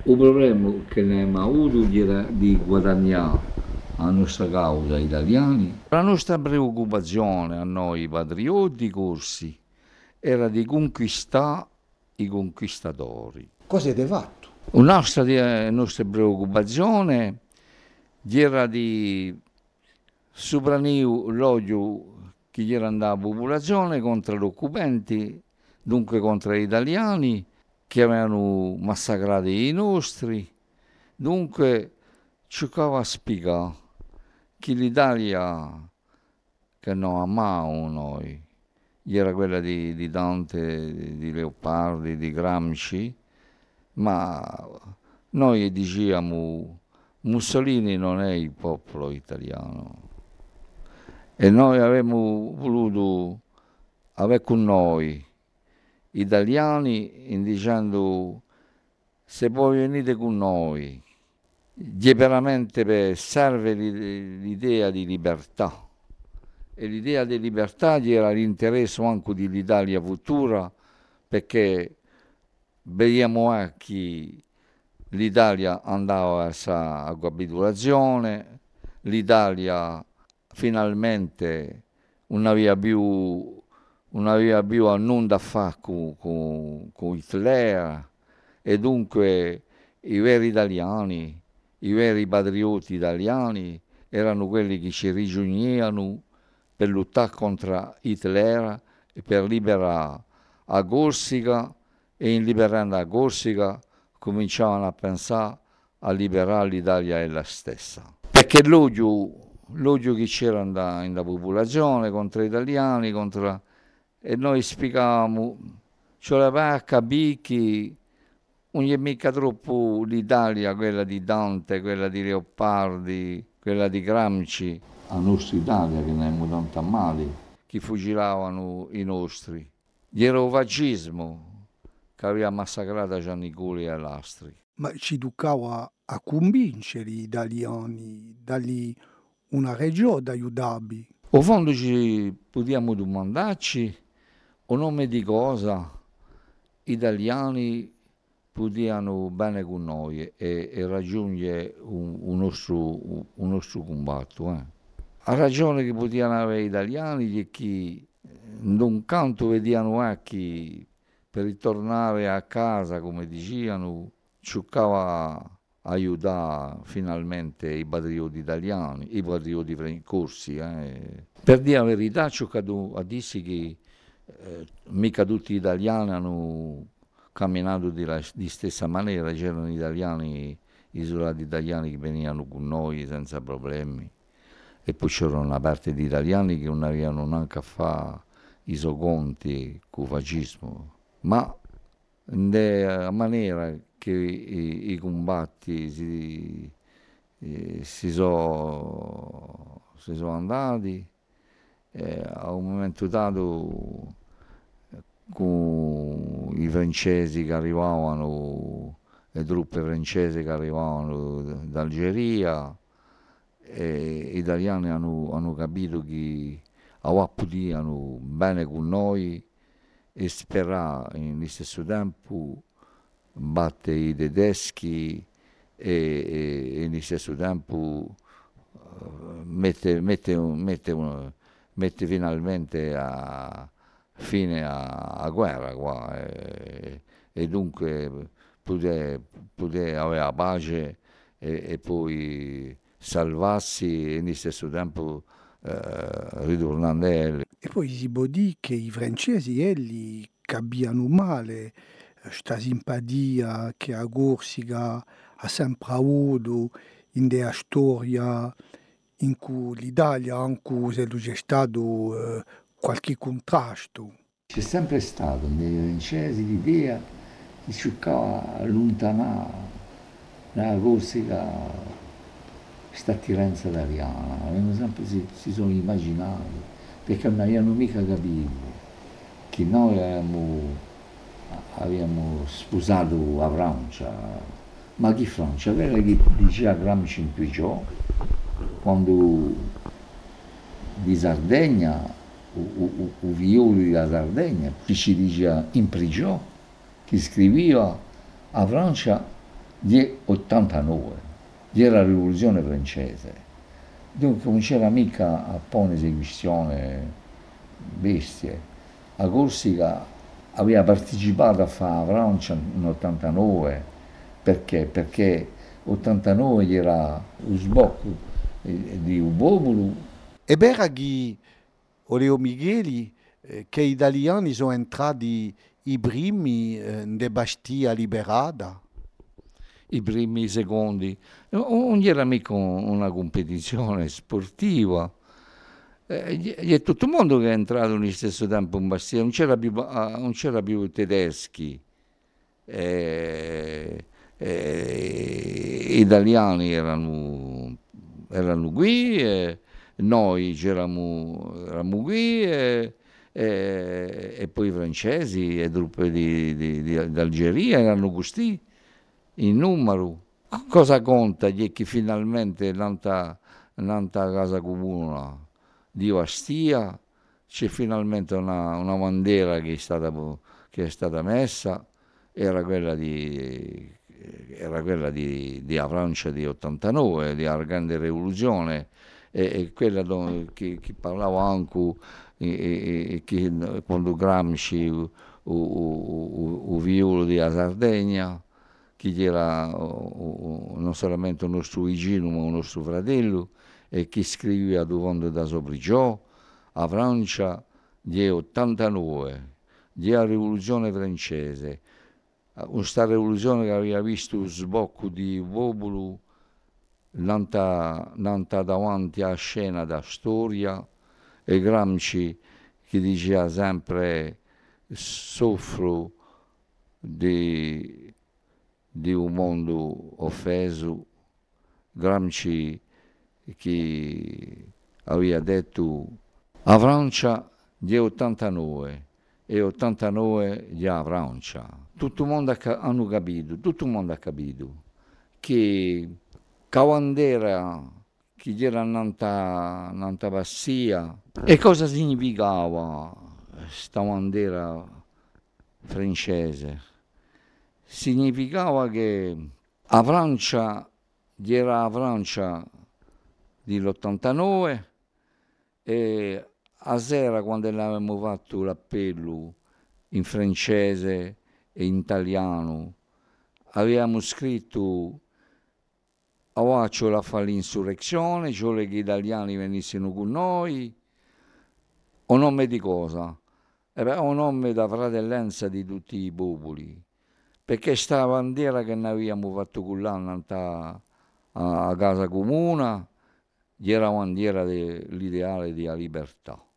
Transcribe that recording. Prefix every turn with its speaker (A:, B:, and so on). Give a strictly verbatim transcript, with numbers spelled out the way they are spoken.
A: Il problema che ne abbiamo avuto era di guadagnare la nostra causa italiani. La nostra preoccupazione a noi patrioti corsi era di conquistare i conquistatori.
B: Cosa avete fatto?
A: Un'altra di- nostra preoccupazione era di sopranire l'odio che era andata la popolazione contro gli occupanti, dunque contro gli italiani che avevano massacrato i nostri. Dunque cercava a spiegare che l'Italia che non amavamo noi era quella di, di Dante, di Leopardi, di Gramsci, ma noi dicevamo Mussolini non è il popolo italiano e noi avremmo voluto avere con noi italiani dicendo se poi venite con noi, veramente per serve l'idea di libertà e l'idea di libertà era l'interesse anche dell'Italia futura perché vediamo che l'Italia andava verso la capitolazione, l'Italia finalmente non aveva più, non aveva più a nulla da fare con, con, con Hitler e dunque i veri italiani, i veri patrioti italiani erano quelli che ci riunivano per lottare contro Hitler e per liberare a Corsica e in liberando a Corsica cominciavano a pensare a liberare l'Italia ella stessa. Perché l'odio, l'odio che c'era nella popolazione contro gli italiani, contro... e noi spiegavamo, cioè per capire che non è mica troppo l'Italia, quella di Dante, quella di Leopardi, quella di Gramsci, la nostra Italia che ne abbiamo tanto male, che fucilavano i nostri. Era il fascismo che aveva massacrato Giannicoli e Lastri.
B: Ma ci toccava a convincere gli italiani, dargli una ragione da aiutarvi.
A: O fondo ci possiamo domandarci o nome di cosa italiani potevano bene con noi e, e raggiungere un, un, nostro, un nostro combatto. Eh. A ragione che potevano avere gli italiani è che da un canto vedevano anche per ritornare a casa, come dicevano, cercava aiutare finalmente i patrioti italiani, i patrioti corsi. Eh. Per dire la verità, ho cercato a dirsi che eh, mica tutti gli italiani hanno camminato di, la, di stessa maniera, c'erano italiani, isolati italiani che venivano con noi senza problemi e poi c'era una parte di italiani che non avevano neanche a fare i suoi conti con il fascismo, ma nella maniera che i, i combatti si, eh, si sono si so andati, eh, a un momento dato con i francesi che arrivavano, le truppe francesi che arrivavano d'Algeria, e gli italiani hanno, hanno capito che potevano bene con noi e sperare nello stesso tempo battere i tedeschi e, e, e nello stesso tempo uh, mette, mette, mette, mette finalmente a fine alla guerra qua, e, e dunque poter, poter avere la pace e, e poi salvarsi e nello stesso tempo eh, ritornando a lei.
B: E poi si può dire che i francesi elli capiano male questa simpatia che a Corsica ha sempre avuto in della storia in cui l'Italia anche se c'è stato eh, qualche contrasto.
A: C'è sempre stato nei francesi l'idea di cercare di allontanare dalla Corsica questa attiranza italiana, sempre si, si sono immaginati, perché non avevano mica capito che noi avevamo, abbiamo sposato la Francia, ma che Francia? Quella che diceva Gramsci in prigione, quando di Sardegna, o, o, o Violi da Sardegna, che ci diceva in prigione, che scriveva a Francia di ottantanove, della rivoluzione francese. Dunque non c'era mica a pone esecuzione bestie. A Corsica aveva partecipato a fare la Francia in ottantanove, perché? Perché ottantanove era lo sbocco eh, di un popolo.
B: E Beraghi, Oleo Micheli, eh, che gli italiani sono entrati i primi eh, in Bastia liberata.
A: I primi, i secondi, non era mica una competizione sportiva. Eh, è tutto il mondo che è entrato nello stesso tempo in Bastia, non c'era più, ah, non c'era più tedeschi, eh, eh, italiani erano, erano qui, eh, noi c'eravamo, eravamo qui, eh, eh, e poi i francesi e truppe di, di, di, d'Algeria erano così in numero. Cosa conta è che finalmente nanta, nanta casa comune di Bastia c'è finalmente una, una bandiera che è, stata, che è stata messa, era quella di, era quella di, di Francia di ottantanove, di la grande rivoluzione, e, e quella do, che, che parlava anche e, e, che, quando Gramsci, o violo di Sardegna, che era o, o, non solamente un nostro vicino ma un nostro fratello, e che scriveva dove da Soprigiò, a Francia di ottantanove, della rivoluzione francese, questa rivoluzione che aveva visto lo sbocco di popolo nanta, nanta davanti alla scena da storia, e Gramsci che diceva sempre soffro di, di un mondo offeso. Gramsci che aveva detto a Francia di ottantanove e ottantanove di a Francia. Tutto il mondo ha hanno capito, tutto il mondo ha capito che la bandera che era nanta, nanta Bassia, e cosa significava questa bandera francese? Significava che la Francia era la Francia dell'ottantanove, e a sera quando avevamo fatto l'appello in francese e in italiano avevamo scritto avevamo la fare l'insurrezione, cioè che gli italiani venissero con noi, o nome di cosa? E beh, un nome da fratellanza di tutti i popoli, perché sta bandiera che noi abbiamo fatto con l'anno a casa comune era la bandiera dell'ideale della libertà.